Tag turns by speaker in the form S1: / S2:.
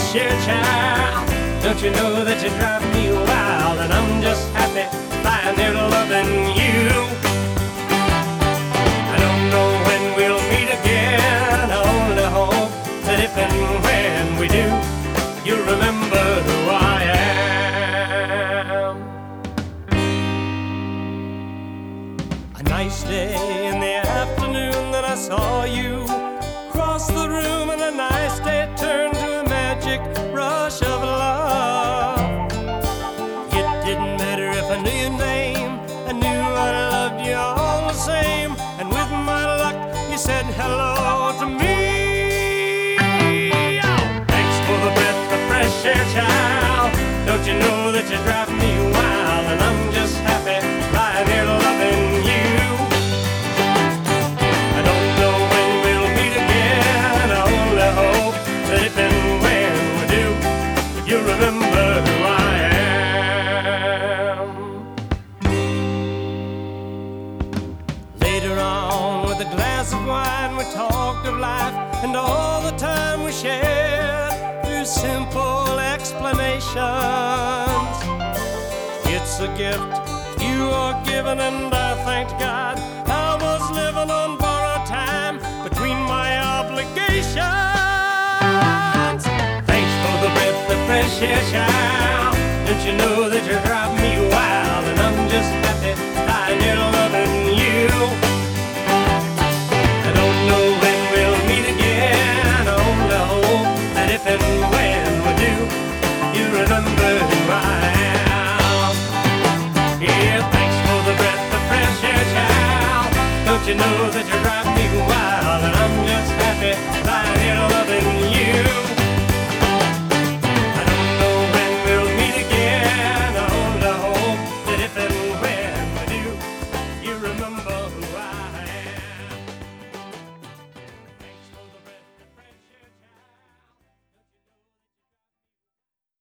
S1: fresh air, child. Don't you know that you drive me wild? And I'm just happy lying there loving you. I don't know when we'll meet again. I only hope that if and when we do, you'll remember who I am. A nice day in the afternoon that I saw you cross the room, and a nice day turned to a magic rush of love. It didn't matter if I knew your name, I knew I loved you all the same. And with my luck, you said hello to me. Oh, thanks for the breath of fresh air, child. Don't you know that you drive me wild? And I'm just happy lying here loving you. I don't know when we'll meet again. I only hope that if and when we do, you'll remember who I am. Later on, with a glass of wine, we talked of life and all the time we shared through simple explanations. It's a gift you are given, and I thanked God I was living on borrowed time between my obligations. Thanks for the breath of fresh air, child. Don't you know that you're